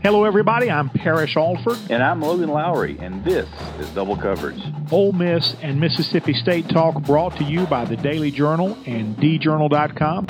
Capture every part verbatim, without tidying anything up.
Hello, everybody. I'm Parrish Alford. And I'm Logan Lowry, and this is Double Coverage. Ole Miss and Mississippi State Talk brought to you by the Daily Journal and d journal dot com.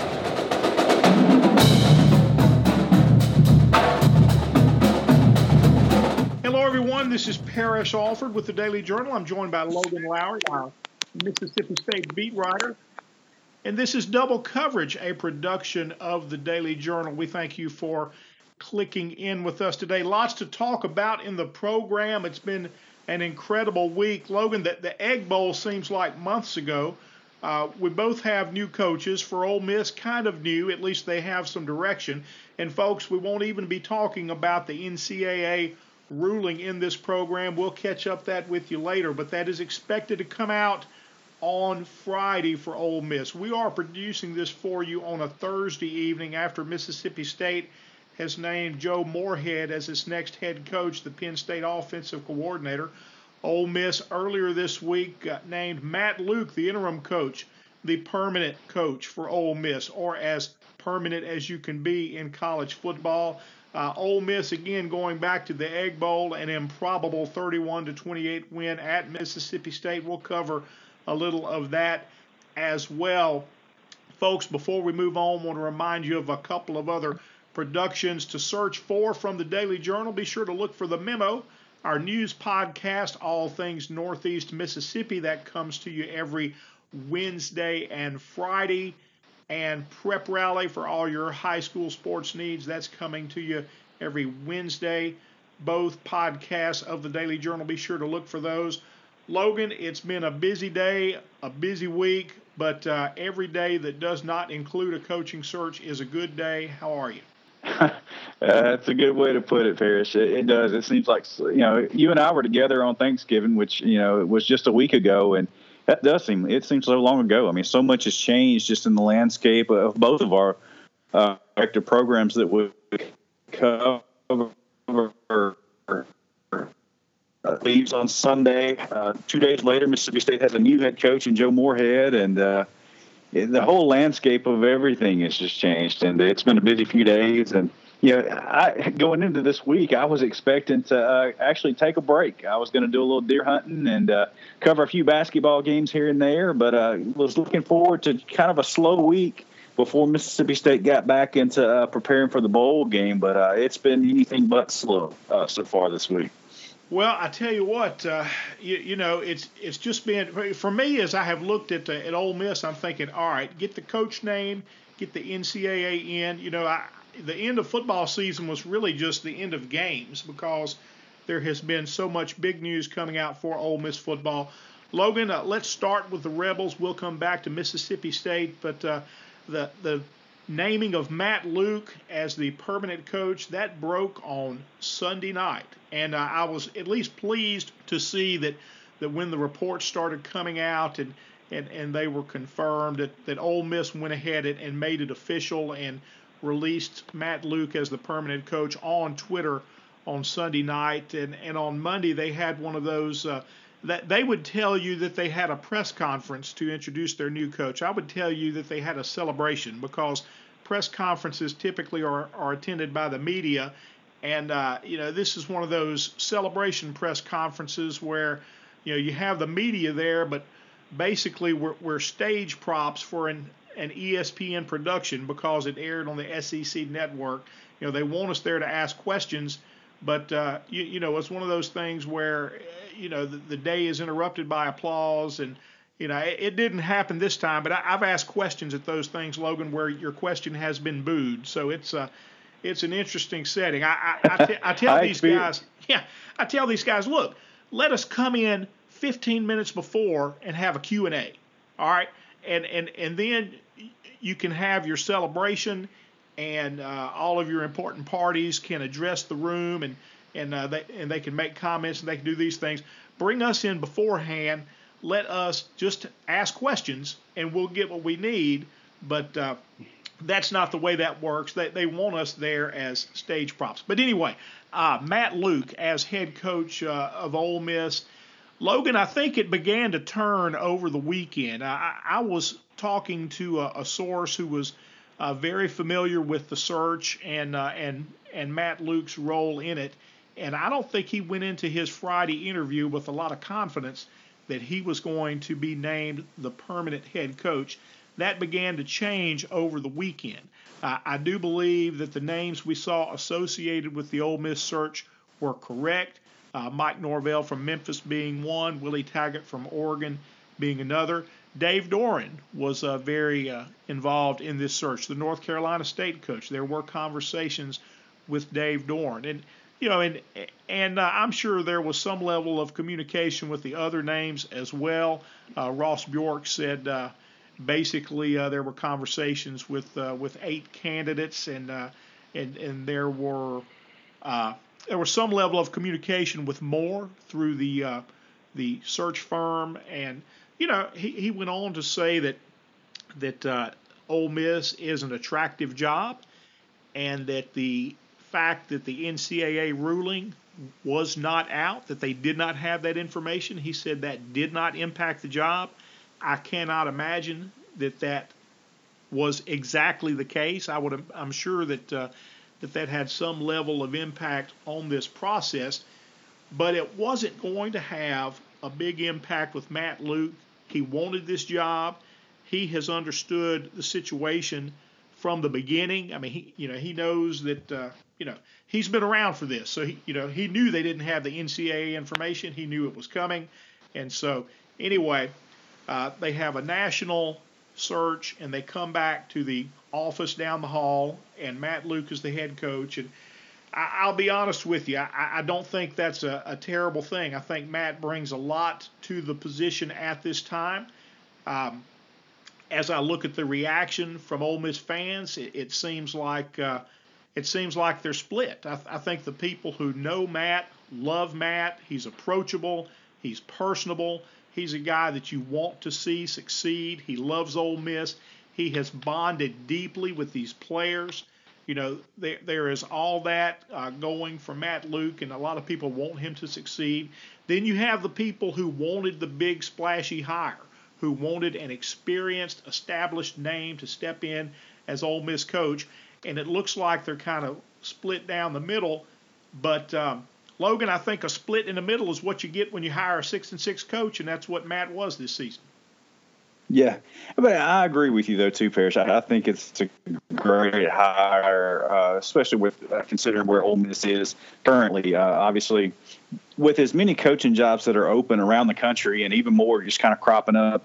Hello, everyone. This is Parrish Alford with the Daily Journal. I'm joined by Logan Lowry, our Mississippi State beat writer. And this is Double Coverage, a production of the Daily Journal. We thank you for clicking in with us today. Lots to talk about in the program. It's been an incredible week. Logan, the, the Egg Bowl seems like months ago. Uh, we both have new coaches. For Ole Miss, kind of new. At least they have some direction. And, folks, we won't even be talking about the N C double A ruling in this program. We'll catch up that with you later. But that is expected to come out on Friday for Ole Miss. We are producing this for you on a Thursday evening after Mississippi State has named Joe Moorhead as its next head coach, the Penn State offensive coordinator. Ole Miss earlier this week uh, named Matt Luke, the interim coach, the permanent coach for Ole Miss, or as permanent as you can be in college football. Uh, Ole Miss, again, going back to the Egg Bowl, an improbable thirty-one to twenty-eight win at Mississippi State. We'll cover a little of that as well. Folks, before we move on, I want to remind you of a couple of other productions to search for from the Daily Journal. Be sure to look for The Memo, our news podcast, All Things Northeast Mississippi. That comes to you every Wednesday and Friday. And Prep Rally for all your high school sports needs. That's coming to you every Wednesday. Both podcasts of the Daily Journal. Be sure to look for those. Logan, it's been a busy day, a busy week, but uh, every day that does not include a coaching search is a good day. How are you? uh, that's a good way to put it, Parrish. It, it does. It seems like, you know, you and I were together on Thanksgiving, which, you know, it was just a week ago, and that does seem, it seems so long ago. I mean, so much has changed just in the landscape of both of our uh, active programs that we cover. Uh, leaves on Sunday. Uh, two days later, Mississippi State has a new head coach in Joe Moorhead, and uh, the whole landscape of everything has just changed. And it's been a busy few days. And you know, I, going into this week, I was expecting to uh, actually take a break. I was going to do a little deer hunting and uh, cover a few basketball games here and there, but uh, was looking forward to kind of a slow week before Mississippi State got back into uh, preparing for the bowl game. But uh, it's been anything but slow uh, so far this week. Well, I tell you what, uh, you, you know, it's it's just been, for me, as I have looked at, the, at Ole Miss, I'm thinking, all right, get the coach name, get the N C double A in. You know, I, the end of football season was really just the end of games because there has been so much big news coming out for Ole Miss football. Logan, uh, let's start with the Rebels. We'll come back to Mississippi State, but uh, the the naming of Matt Luke as the permanent coach, that broke on Sunday night. And uh, I was at least pleased to see that, that when the reports started coming out and, and, and they were confirmed, that, that Ole Miss went ahead and, and made it official and released Matt Luke as the permanent coach on Twitter on Sunday night. And, and on Monday they had one of those uh, that they would tell you that they had a press conference to introduce their new coach. I would tell you that they had a celebration because press conferences typically are, are attended by the media. And, uh, you know, this is one of those celebration press conferences where, you know, you have the media there, but basically we're, we're stage props for an, an E S P N production because it aired on the S E C network. You know, they want us there to ask questions, but, uh, you, you know, it's one of those things where, you know, the, the day is interrupted by applause. And, you know, it, it didn't happen this time, but I, I've asked questions at those things, Logan, where your question has been booed. So it's uh, it's an interesting setting. I I, I, t- I tell I these guys, yeah, I tell these guys, look, let us come in fifteen minutes before and have a Q and A, all right? And, and, and then you can have your celebration and uh, all of your important parties can address the room and, and, uh, they, and they can make comments and they can do these things. Bring us in beforehand. Let us just ask questions, and we'll get what we need. But uh, that's not the way that works. They, they want us there as stage props. But anyway, uh, Matt Luke as head coach uh, of Ole Miss. Logan, I think it began to turn over the weekend. I, I was talking to a, a source who was uh, very familiar with the search and uh, and and Matt Luke's role in it. And I don't think he went into his Friday interview with a lot of confidence that he was going to be named the permanent head coach. That began to change over the weekend. Uh, I do believe that the names we saw associated with the Ole Miss search were correct. Uh, Mike Norvell from Memphis being one, Willie Taggart from Oregon being another. Dave Doeren was uh, very uh, involved in this search, the North Carolina State coach. There were conversations with Dave Doeren. And, you know, and, and uh, I'm sure there was some level of communication with the other names as well. Uh, Ross Bjork said uh, basically uh, there were conversations with uh, with eight candidates, and uh, and and there were uh, there was some level of communication with more through the uh, the search firm. And you know, he, he went on to say that that uh, Ole Miss is an attractive job, and that the fact that the N C double A ruling was not out, that they did not have that information, he said that did not impact the job. I cannot imagine that that was exactly the case. I would, I'm sure that uh, that that had some level of impact on this process, but it wasn't going to have a big impact with Matt Luke. He wanted this job. He has understood the situation from the beginning. I mean, he, you know, he knows that, uh, you know, he's been around for this. So, he, you know, he knew they didn't have the N C double A information. He knew it was coming. And so, anyway, uh, they have a national search, and they come back to the office down the hall, and Matt Luke is the head coach. And I, I'll be honest with you, I, I don't think that's a, a terrible thing. I think Matt brings a lot to the position at this time. Um, As I look at the reaction from Ole Miss fans, it, it seems like uh, it seems like they're split. I, I think the people who know Matt love Matt. He's approachable. He's personable. He's a guy that you want to see succeed. He loves Ole Miss. He has bonded deeply with these players. You know, there, there is all that uh, going for Matt Luke, and a lot of people want him to succeed. Then you have the people who wanted the big splashy hire, who wanted an experienced, established name to step in as Ole Miss coach, and it looks like they're kind of split down the middle. But um, Logan, I think a split in the middle is what you get when you hire a six and six coach, and that's what Matt was this season. Yeah, but I agree with you though too, Parrish. I, I think it's a great hire, uh, especially with uh, considering where Ole Miss is currently. Uh, obviously, with as many coaching jobs that are open around the country, and even more just kind of cropping up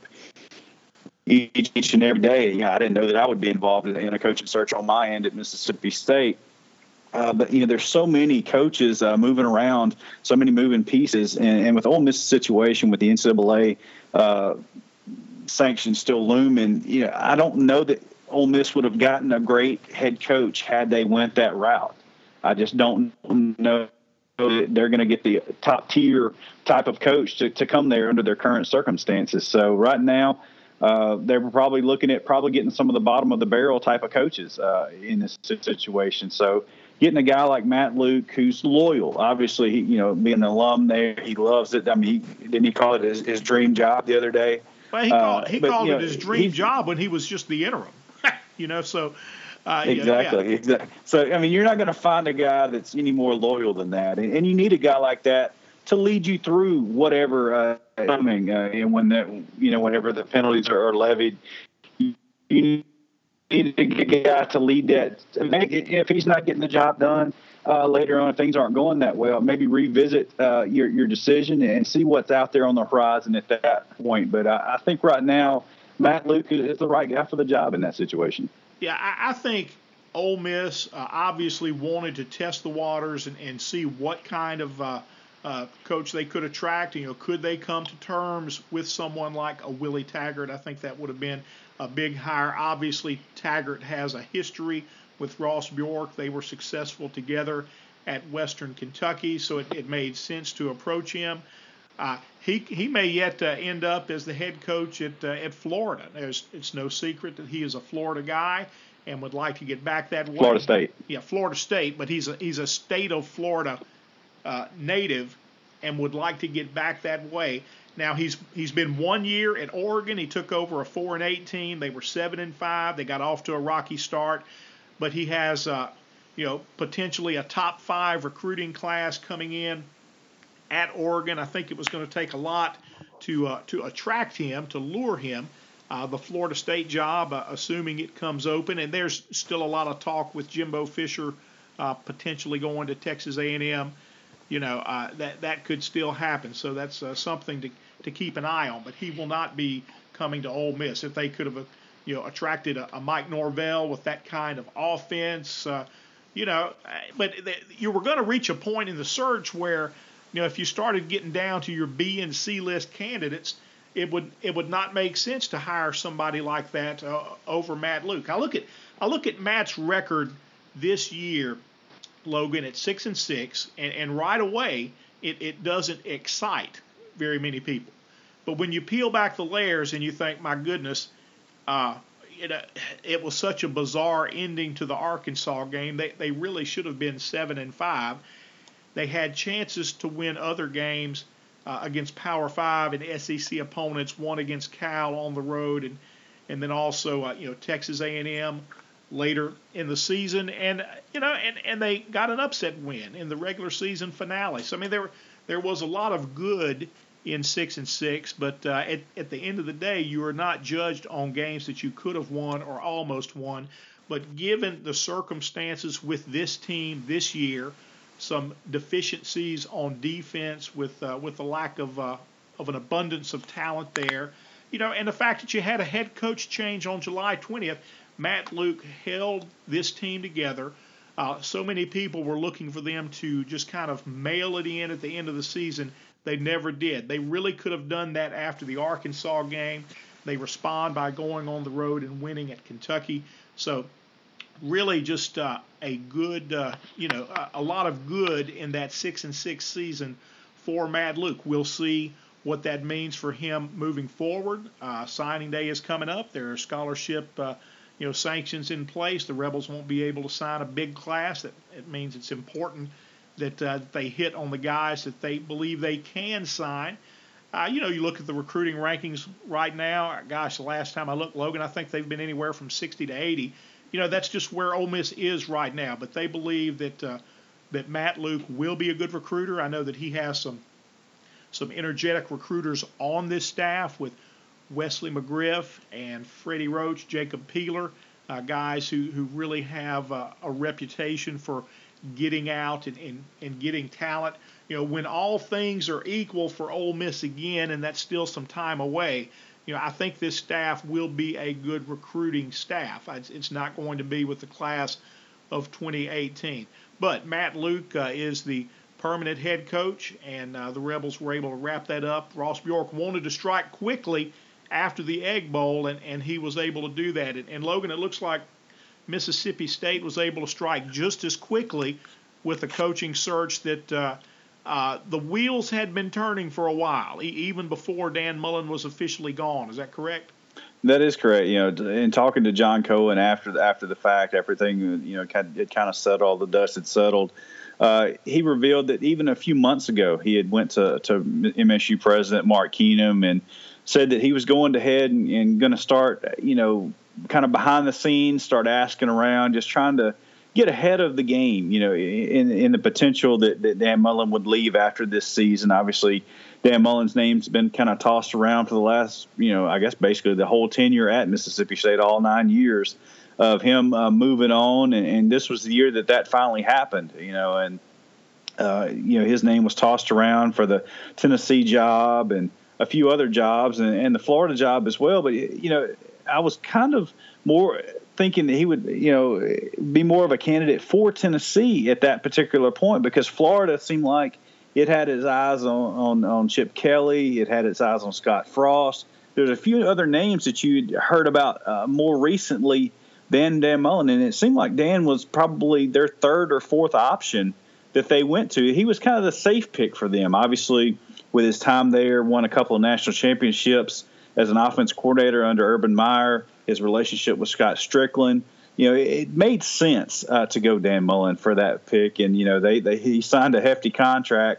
each, each and every day. Yeah, I didn't know that I would be involved in a coaching search on my end at Mississippi State. Uh, but, you know, there's so many coaches uh, moving around, so many moving pieces. And, and with Ole Miss' situation with the N C double A uh, sanctions still looming, you know, I don't know that Ole Miss would have gotten a great head coach had they went that route. I just don't know that they're going to get the top tier type of coach to, to come there under their current circumstances. So right now, uh, they're probably looking at probably getting some of the bottom of the barrel type of coaches uh, in this situation. So getting a guy like Matt Luke, who's loyal, obviously, he, you know, being an alum there, he loves it. I mean, he, didn't he call it his, his dream job the other day? Well, he called, he uh, but, called you it know, his dream job when he was just the interim, you know, so. Uh, exactly. Yeah. Exactly. So, I mean, you're not going to find a guy that's any more loyal than that. And, and you need a guy like that to lead you through whatever uh, coming. Uh, and when that, you know, whenever the penalties are, are levied, you, you need a guy to lead that. If he's not getting the job done uh, later on, if things aren't going that well, maybe revisit uh, your, your decision and see what's out there on the horizon at that point. But I, I think right now, Matt Luke is the right guy for the job in that situation. Yeah, I, I think Ole Miss uh, obviously wanted to test the waters and, and see what kind of uh, uh, coach they could attract. You know, could they come to terms with someone like a Willie Taggart? I think that would have been a big hire. Obviously, Taggart has a history with Ross Bjork. They were successful together at Western Kentucky, so it, it made sense to approach him. Uh, he he may yet uh, end up as the head coach at uh, at Florida. There's, it's no secret that he is a Florida guy and would like to get back that way. Florida State. Yeah, Florida State, but he's a, he's a state of Florida uh, native and would like to get back that way. Now he's he's been one year at Oregon. He took over a four and eight team. They were seven and five. They got off to a rocky start, but he has uh, you know potentially a top five recruiting class coming in at Oregon. I think it was going to take a lot to uh, to attract him, to lure him. Uh, the Florida State job, uh, assuming it comes open, and there's still a lot of talk with Jimbo Fisher uh, potentially going to Texas A and M. You know uh, that that could still happen. So that's uh, something to to keep an eye on. But he will not be coming to Ole Miss. If they could have, uh, you know, attracted a, a Mike Norvell with that kind of offense, uh, you know, but the, you were going to reach a point in the search where, you know, if you started getting down to your B and C list candidates, it would it would not make sense to hire somebody like that uh, over Matt Luke. I look at I look at Matt's record this year, Logan, at six and six, and, and right away it, it doesn't excite very many people. But when you peel back the layers and you think, my goodness, uh, it, uh, it was such a bizarre ending to the Arkansas game. They they really should have been seven and five. They had chances to win other games uh, against Power Five and S E C opponents. One against Cal on the road, and and then also uh, you know Texas A and M later in the season, and you know and, and they got an upset win in the regular season finale. So I mean there there was a lot of good in six and six, but uh, at, at the end of the day, you are not judged on games that you could have won or almost won. But given the circumstances with this team this year, some deficiencies on defense with uh, with the lack of uh, of an abundance of talent there, you know, and the fact that you had a head coach change on July twentieth, Matt Luke held this team together. Uh, so many people were looking for them to just kind of mail it in at the end of the season. They never did. They really could have done that after the Arkansas game. They respond by going on the road and winning at Kentucky. So really just uh, a good, uh, you know, a, a lot of good in that six and six season for Matt Luke. We'll see what that means for him moving forward. Uh, signing day is coming up. There are scholarship, uh, you know, sanctions in place. The Rebels won't be able to sign a big class. That it means it's important that uh, they hit on the guys that they believe they can sign. Uh, you know, you look at the recruiting rankings right now. Gosh, the last time I looked, Logan, I think they've been anywhere from sixty to eighty. You know, that's just where Ole Miss is right now. But they believe that uh, that Matt Luke will be a good recruiter. I know that he has some some energetic recruiters on this staff with Wesley McGriff and Freddie Roach, Jacob Peeler, uh, guys who, who really have uh, a reputation for getting out and, and, and getting talent. You know, when all things are equal for Ole Miss again, and that's still some time away, you know, I think this staff will be a good recruiting staff. It's, it's not going to be with the class of twenty eighteen. But Matt Luke uh, is the permanent head coach, and uh, the Rebels were able to wrap that up. Ross Bjork wanted to strike quickly after the Egg Bowl, and, and he was able to do that. And, and Logan, it looks like Mississippi State was able to strike just as quickly with a coaching search that uh, uh, the wheels had been turning for a while, e- even before Dan Mullen was officially gone. Is that correct? That is correct. You know, in talking to John Cohen after the, after the fact, everything, you know, it kind of settled, all the dust had settled. Uh, he revealed that even a few months ago, he had went to, to M S U president Mark Keenum and said that he was going ahead and, and going to start, you know, kind of behind the scenes, start asking around, just trying to get ahead of the game, you know, in, in the potential that, that Dan Mullen would leave after this season. Obviously, Dan Mullen's name's been kind of tossed around for the last, you know, I guess basically the whole tenure at Mississippi State, all nine years of him uh, moving on. And, and this was the year that that finally happened, you know, and, uh, you know, his name was tossed around for the Tennessee job and a few other jobs and, and the Florida job as well. But, you know, I was kind of more thinking that he would, you know, be more of a candidate for Tennessee at that particular point, because Florida seemed like it had its eyes on, on, on Chip Kelly. It had its eyes on Scott Frost. There's a few other names that you'd heard about uh, more recently than Dan Mullen, and it seemed like Dan was probably their third or fourth option that they went to. He was kind of the safe pick for them. Obviously, with his time there, won a couple of national championships as an offense coordinator under Urban Meyer, his relationship with Scott Strickland. You know, it, it made sense uh, to go Dan Mullen for that pick. And, you know, they, they he signed a hefty contract,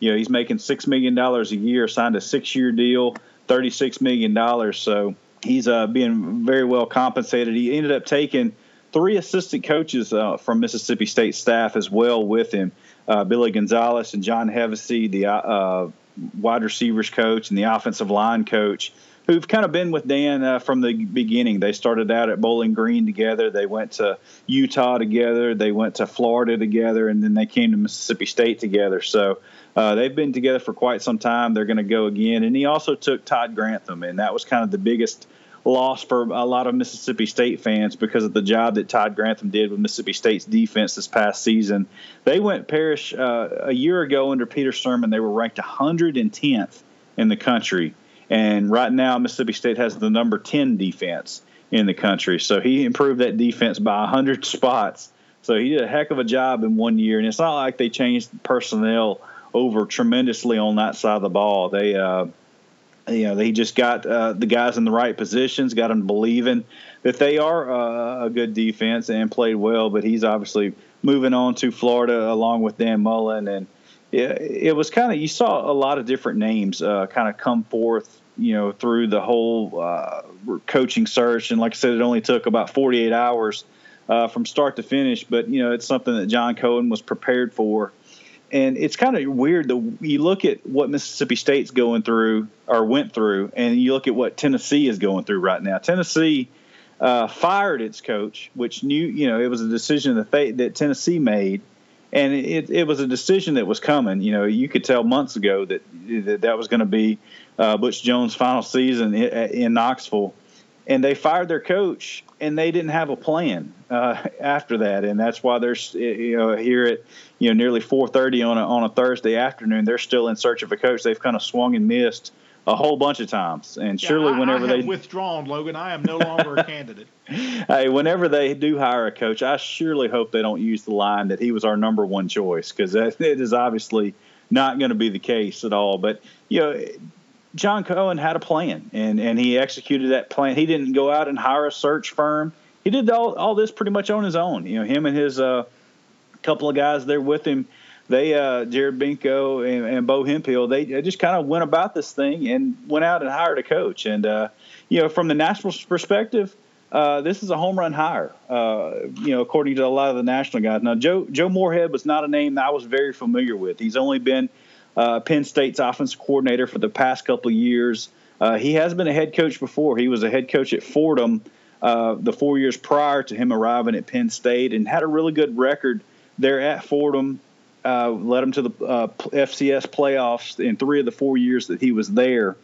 you know, he's making six million dollars a year, signed a six-year deal, thirty-six million dollars. So he's uh, being very well compensated. He ended up taking three assistant coaches uh, from Mississippi State staff as well with him, uh, Billy Gonzalez and John Hevesy, the uh, wide receivers coach and the offensive line coach, who've kind of been with Dan uh, from the beginning. They started out at Bowling Green together. They went to Utah together. They went to Florida together, and then they came to Mississippi State together. So uh, they've been together for quite some time. They're going to go again. And he also took Todd Grantham, and that was kind of the biggest loss for a lot of Mississippi State fans because of the job that Todd Grantham did with Mississippi State's defense this past season. They went Parrish uh, a year ago under Peter Sirmon. They were ranked one hundred tenth in the country. And right now, Mississippi State has the number ten defense in the country. So he improved that defense by one hundred spots. So he did a heck of a job in one year. And it's not like they changed personnel over tremendously on that side of the ball. They, uh, you know, they just got uh, the guys in the right positions, got them believing that they are uh, a good defense and played well. But he's obviously moving on to Florida along with Dan Mullen. And it, it was kind of, you saw a lot of different names uh, kind of come forth, you know, through the whole uh, coaching search. And like I said, it only took about forty-eight hours uh, from start to finish. But, you know, it's something that John Cohen was prepared for. And it's kind of weird. The, you look at what Mississippi State's going through or went through, and you look at what Tennessee is going through right now. Tennessee uh, fired its coach, which knew, you know, it was a decision that they, that Tennessee made. And it, it was a decision that was coming. You know, you could tell months ago that that, that was going to be uh, Butch Jones' final season in, in Knoxville. And they fired their coach, and they didn't have a plan uh, after that. And that's why they're, you know, here at, you know, nearly four thirty on a, on a Thursday afternoon, they're still in search of a coach. They've kind of swung and missed a whole bunch of times. And yeah, surely I, whenever I have they withdrawn, Logan, I am no longer a candidate. Hey, whenever they do hire a coach, I surely hope they don't use the line that he was our number one choice, because it is obviously not going to be the case at all. But, you know, John Cohen had a plan, and, and he executed that plan. He didn't go out and hire a search firm. He did all, all this pretty much on his own. You know, him and his uh, couple of guys there with him, they, uh, Jared Binko and, and Bo Hemphill, they, they just kind of went about this thing and went out and hired a coach. And, uh, you know, from the national perspective, uh, this is a home run hire, uh, you know, according to a lot of the national guys. Now, Joe, Joe Moorhead was not a name that I was very familiar with. He's only been Uh, Penn State's offensive coordinator for the past couple of years. Uh, he has been a head coach before. He was a head coach at Fordham uh, the four years prior to him arriving at Penn State, and had a really good record there at Fordham. Uh, led him to the uh, F C S playoffs in three of the four years that he was there.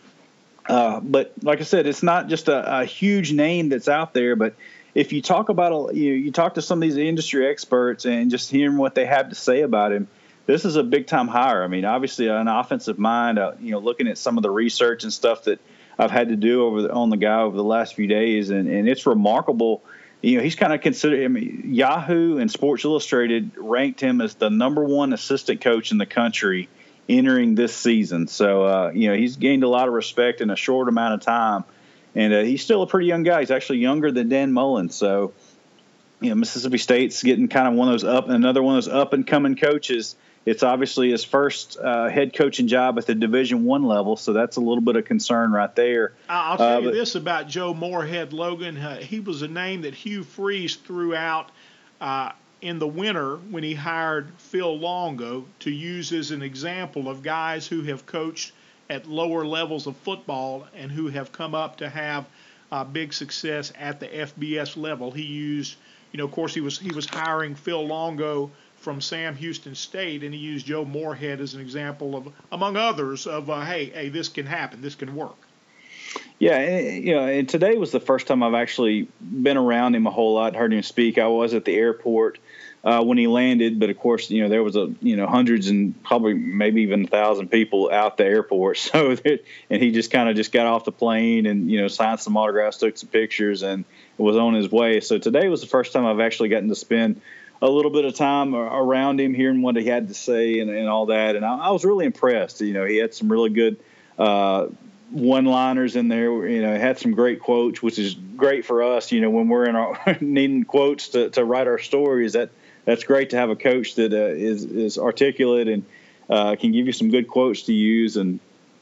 Uh, but like I said, it's not just a, a huge name that's out there, but if you talk about, you know, you talk to some of these industry experts and just hearing what they have to say about him, this is a big-time hire. I mean, obviously, an offensive mind, uh, you know, looking at some of the research and stuff that I've had to do over the, on the guy over the last few days, and, and it's remarkable. You know, he's kind of considered, I mean, Yahoo and Sports Illustrated ranked him as the number one assistant coach in the country entering this season. So, uh, you know, he's gained a lot of respect in a short amount of time, and uh, he's still a pretty young guy. He's actually younger than Dan Mullen. So, you know, Mississippi State's getting kind of one of those up, another one of those up-and-coming coaches. It's obviously his first uh, head coaching job at the Division One level, so that's a little bit of concern right there. I'll tell uh, you but, this about Joe Moorhead, Logan. Uh, he was a name that Hugh Freeze threw out uh, in the winter when he hired Phil Longo to use as an example of guys who have coached at lower levels of football and who have come up to have uh, big success at the F B S level. He used, you know, of course, he was he was hiring Phil Longo from Sam Houston State, and he used Joe Moorhead as an example of, among others, of uh, hey, hey, this can happen, this can work. Yeah, and, you know, and today was the first time I've actually been around him a whole lot, heard him speak. I was at the airport uh, when he landed, but of course, you know, there was a you know hundreds and probably maybe even a thousand people out the airport. So, that, and he just kind of just got off the plane and you know signed some autographs, took some pictures, and was on his way. So today was the first time I've actually gotten to spend a little bit of time around him, hearing what he had to say and, and all that. And I, I was really impressed. You know, he had some really good uh, one-liners in there. You know, he had some great quotes, which is great for us. You know, when we're in our needing quotes to, to write our stories, that that's great to have a coach that uh, is is articulate and uh, can give you some good quotes to use. And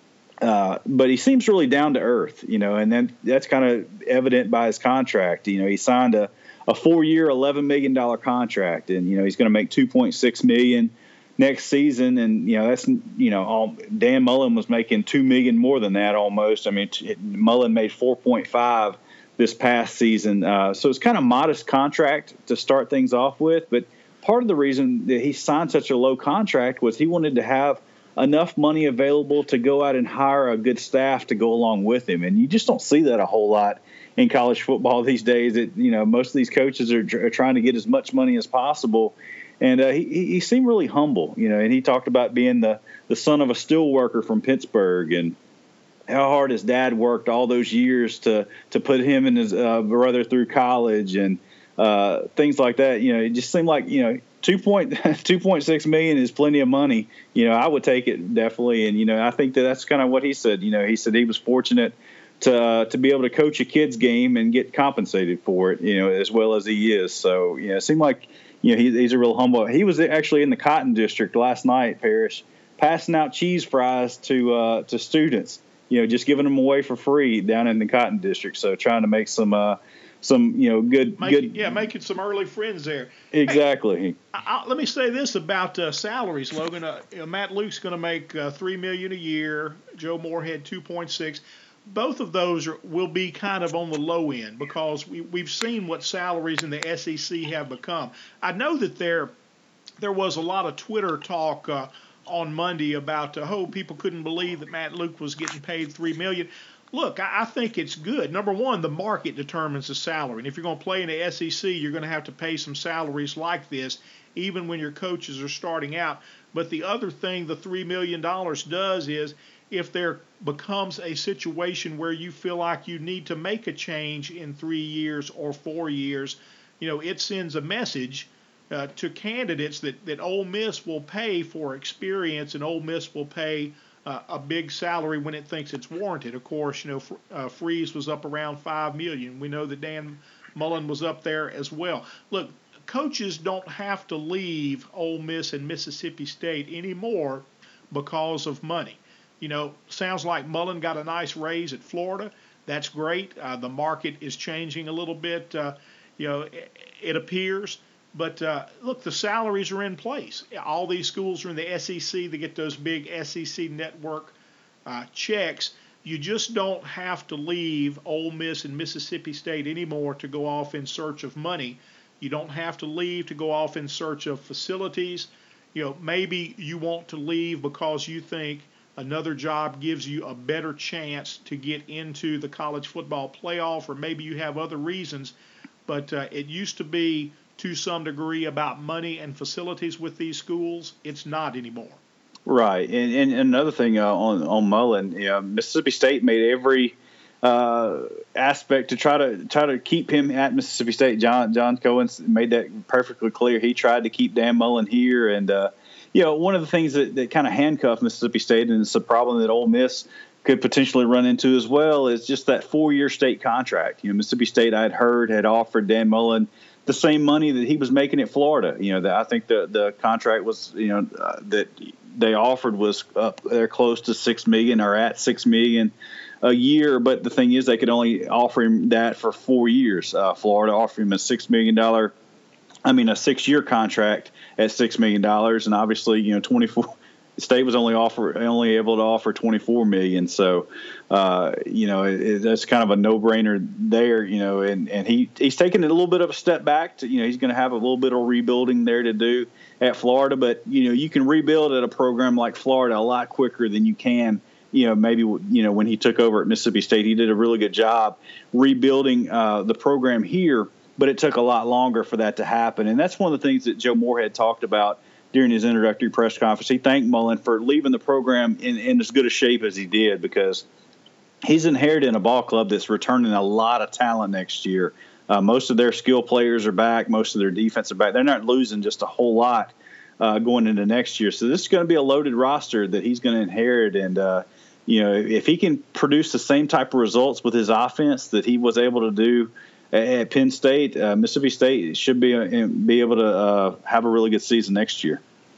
uh, but he seems really down to earth, you know, and then that's kind of evident by his contract. You know, he signed a, a four-year, eleven million dollars contract, and, you know, he's going to make two point six million dollars next season. And, you know, that's, you know, all, Dan Mullen was making two million dollars more than that almost. I mean, it, Mullen made four point five this past season. Uh, so it's kind of modest contract to start things off with. But part of the reason that he signed such a low contract was he wanted to have enough money available to go out and hire a good staff to go along with him. And you just don't see that a whole lot in college football these days. It, you know, most of these coaches are, are trying to get as much money as possible. And uh, he, he seemed really humble, you know, and he talked about being the, the son of a steel worker from Pittsburgh and how hard his dad worked all those years to, to put him and his uh, brother through college and uh, things like that. You know, it just seemed like, you know, two point two point six million is plenty of money. You know, I would take it definitely. And, you know, I think that that's kind of what he said. You know, he said he was fortunate to uh, to be able to coach a kid's game and get compensated for it, you know, as well as he is. So, you know, it seemed like, you know, he, he's a real humble. He was actually in the Cotton District last night, Parrish, passing out cheese fries to uh, to students, you know, just giving them away for free down in the Cotton District. So trying to make some uh, some, you know, good, Make, good. Yeah, making some early friends there. Exactly. Hey, I, I, let me say this about uh, salaries, Logan. Uh, you know, Matt Luke's going to make uh, three million dollars a year. Joe Moorhead two point six. Both of those are, will be kind of on the low end because we, we've seen what salaries in the S E C have become. I know that there there was a lot of Twitter talk uh, on Monday about, uh, oh, people couldn't believe that Matt Luke was getting paid three million dollars. Look, I, I think it's good. Number one, the market determines the salary. And if you're going to play in the S E C, you're going to have to pay some salaries like this, even when your coaches are starting out. But the other thing the three million dollars does is if there becomes a situation where you feel like you need to make a change in three years or four years, you know, it sends a message uh, to candidates that, that Ole Miss will pay for experience and Ole Miss will pay uh, a big salary when it thinks it's warranted. Of course, you know, uh, Freeze was up around five million dollars. We know that Dan Mullen was up there as well. Look, coaches don't have to leave Ole Miss and Mississippi State anymore because of money. You know, sounds like Mullen got a nice raise at Florida. That's great. Uh, the market is changing a little bit, uh, you know, it, it appears. But, uh, look, the salaries are in place. All these schools are in the S E C. They get those big S E C network uh, checks. You just don't have to leave Ole Miss and Mississippi State anymore to go off in search of money. You don't have to leave to go off in search of facilities. You know, maybe you want to leave because you think another job gives you a better chance to get into the college football playoff, or maybe you have other reasons. But uh, it used to be, to some degree, about money and facilities with these schools. It's not anymore. Right. And, and another thing uh, on, on Mullen, you know, Mississippi State made every uh, aspect to try to try to keep him at Mississippi State. John John Cohen made that perfectly clear. He tried to keep Dan Mullen here, and uh, you know, one of the things that, that kind of handcuffed Mississippi State, and it's a problem that Ole Miss could potentially run into as well, is just that four-year state contract. You know, Mississippi State, I had heard, had offered Dan Mullen the same money that he was making at Florida. You know, that I think the the contract was, you know, uh, that they offered was up there close to six million or at six million a year. But the thing is, they could only offer him that for four years. Uh, Florida offered him a six million dollar, I mean, a six-year contract at six million dollars, and obviously, you know, twenty-four. State was only offer only able to offer twenty-four million dollars. So, uh, you know, it, it, that's kind of a no-brainer there, you know, and, and he he's taking a little bit of a step back to, you know, he's going to have a little bit of rebuilding there to do at Florida. But, you know, you can rebuild at a program like Florida a lot quicker than you can, you know, maybe, you know, when he took over at Mississippi State, he did a really good job rebuilding uh, the program here, but it took a lot longer for that to happen. And that's one of the things that Joe Moorhead talked about during his introductory press conference. He thanked Mullen for leaving the program in, in as good a shape as he did, because he's inherited a ball club that's returning a lot of talent next year. Uh, most of their skill players are back. Most of their defense are back. They're not losing just a whole lot uh, going into next year. So this is going to be a loaded roster that he's going to inherit. And, uh, you know, if he can produce the same type of results with his offense that he was able to do at Penn State, uh, Mississippi State should be uh, be able to uh, have a really good season next year.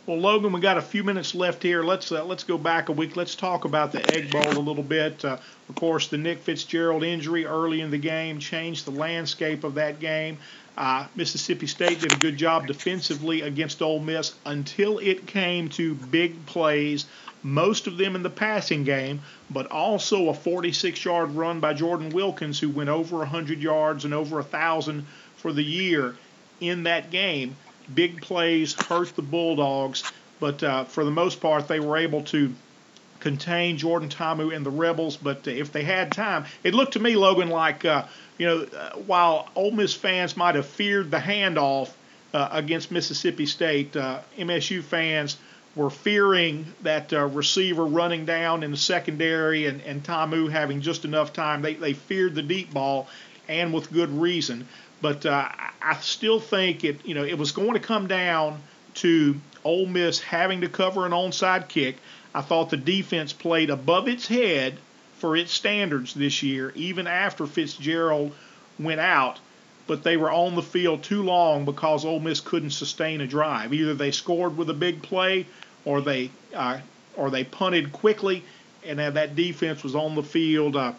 Well, Logan, we got a few minutes left here. Let's uh, let's go back a week. Let's talk about the Egg Bowl a little bit. Uh, of course, the Nick Fitzgerald injury early in the game changed the landscape of that game. Uh, Mississippi State did a good job defensively against Ole Miss until it came to big plays, most of them in the passing game, but also a forty-six-yard run by Jordan Wilkins, who went over one hundred yards and over one thousand for the year in that game. Big plays hurt the Bulldogs, but uh, for the most part, they were able to contain Jordan Ta'amu and the Rebels. But uh, if they had time, it looked to me, Logan, like uh, you know, uh, while Ole Miss fans might have feared the handoff uh, against Mississippi State, uh, M S U fans were fearing that uh, receiver running down in the secondary and, and Ta'amu having just enough time. They they feared the deep ball, and with good reason. But uh, I still think it, you know, it was going to come down to Ole Miss having to cover an onside kick. I thought the defense played above its head for its standards this year, even after Fitzgerald went out. But they were on the field too long because Ole Miss couldn't sustain a drive. Either they scored with a big play, or they uh, or they punted quickly, and uh, that defense was on the field uh,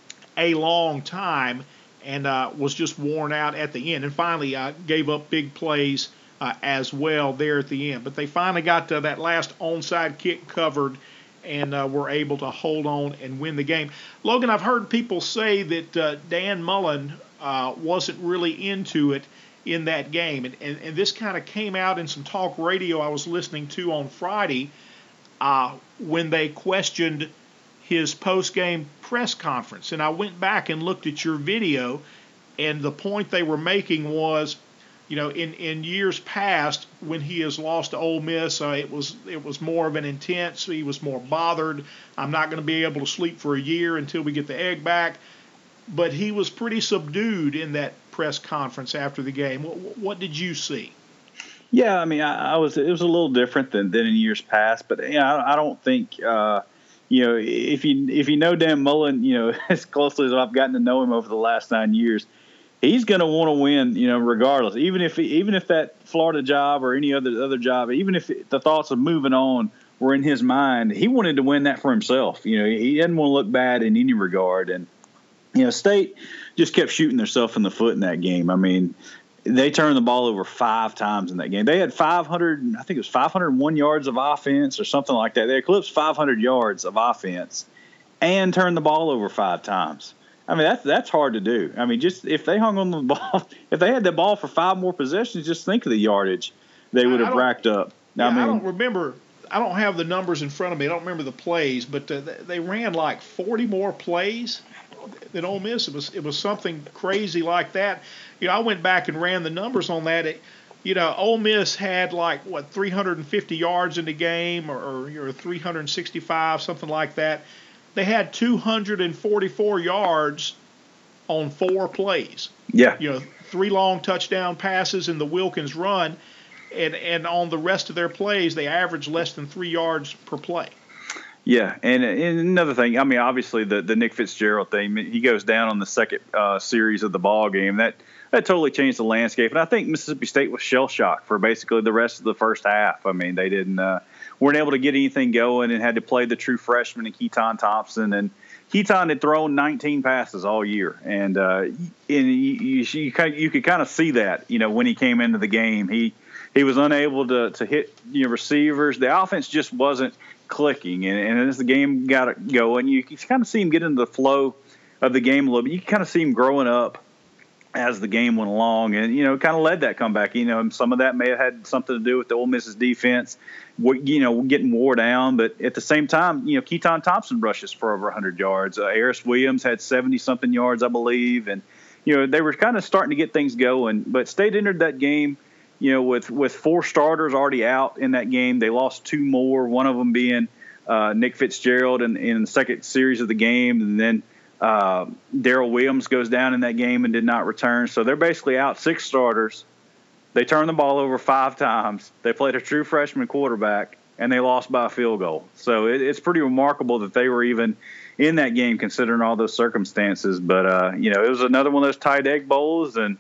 a long time. And uh, was just worn out at the end, and finally uh, gave up big plays uh, as well there at the end. But they finally got uh, that last onside kick covered, and uh, were able to hold on and win the game. Logan, I've heard people say that uh, Dan Mullen uh, wasn't really into it in that game, and, and, and this kind of came out in some talk radio I was listening to on Friday uh, when they questioned his post-game press conference. And I went back and looked at your video, and the point they were making was, you know, in, in years past when he has lost to Ole Miss, uh, it was it was more of an intense, he was more bothered. I'm not going to be able to sleep for a year until we get the egg back. But he was pretty subdued in that press conference after the game. What, what did you see? Yeah, I mean, I, I was it was a little different than, than in years past, but yeah, I, I don't think uh, you know, if you if you know Dan Mullen, you know, as closely as I've gotten to know him over the last nine years, he's going to want to win, you know, regardless. Even if even if that Florida job or any other other job, even if the thoughts of moving on were in his mind, he wanted to win that for himself. You know, he didn't want to look bad in any regard. And you know, State just kept shooting themselves in the foot in that game. I mean, they turned the ball over five times in that game. They had five hundred, I think it was five hundred one yards of offense or something like that. They eclipsed five hundred yards of offense and turned the ball over five times. I mean, that's that's hard to do. I mean, just if they hung on the ball, if they had the ball for five more possessions, just think of the yardage they would have racked up. Yeah, I mean, I don't remember. I don't have the numbers in front of me. I don't remember the plays, but uh, they ran like forty more plays than Ole Miss. It was it was something crazy like that. You know, I went back and ran the numbers on that. It, you know, Ole Miss had like what three hundred fifty yards in the game, or, or, or three hundred sixty-five, something like that. They had two hundred forty-four yards on four plays. Yeah. You know, three long touchdown passes in the Wilkins run, and and on the rest of their plays, they averaged less than three yards per play. Yeah, and, and another thing, I mean, obviously the, the Nick Fitzgerald thing, he goes down on the second uh, series of the ball game. That that totally changed the landscape, and I think Mississippi State was shell shocked for basically the rest of the first half. I mean, they didn't uh, weren't able to get anything going and had to play the true freshman in Keaton Thompson, and Keaton had thrown nineteen passes all year, and uh, and you you, you, kind of, you could kind of see that, you know, when he came into the game, he he was unable to to hit, you know, receivers. The offense just wasn't clicking, and, and as the game got going, you can kind of see him get into the flow of the game a little bit. You can kind of see him growing up as the game went along, and you know, kind of led that comeback. You know, and some of that may have had something to do with the Ole Miss's defense, you know, getting wore down. But at the same time, you know, Keaton Thompson rushes for over one hundred yards. Uh, Aris Williams had seventy something yards, I believe, and you know, they were kind of starting to get things going. But State entered that game, you know, with, with four starters already out in that game. They lost two more, one of them being uh, Nick Fitzgerald in, in the second series of the game. And then uh, Darrell Williams goes down in that game and did not return. So they're basically out six starters. They turned the ball over five times. They played a true freshman quarterback, and they lost by a field goal. So it, it's pretty remarkable that they were even in that game considering all those circumstances. But, uh, you know, it was another one of those tied egg bowls, and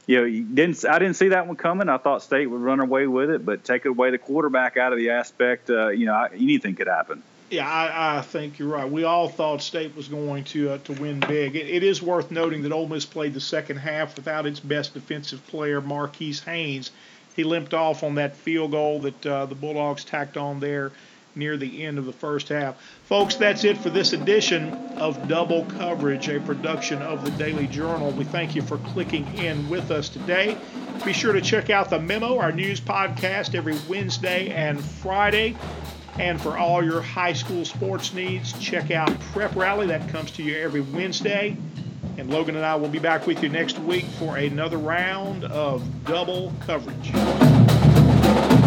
you know, you didn't I didn't see that one coming. I thought State would run away with it, but take away the quarterback out of the aspect, uh, you know, I, anything could happen. Yeah, I, I think you're right. We all thought State was going to uh, to win big. It, it is worth noting that Ole Miss played the second half without its best defensive player, Marquise Haynes. He limped off on that field goal that uh, the Bulldogs tacked on there near the end of the first half. Folks, that's it for this edition of Double Coverage, a production of the Daily Journal. We thank you for clicking in with us today. Be sure to check out the Memo, our news podcast, every Wednesday and Friday. And for all your high school sports needs, check out Prep Rally. That comes to you every Wednesday. And Logan and I will be back with you next week for another round of Double Coverage.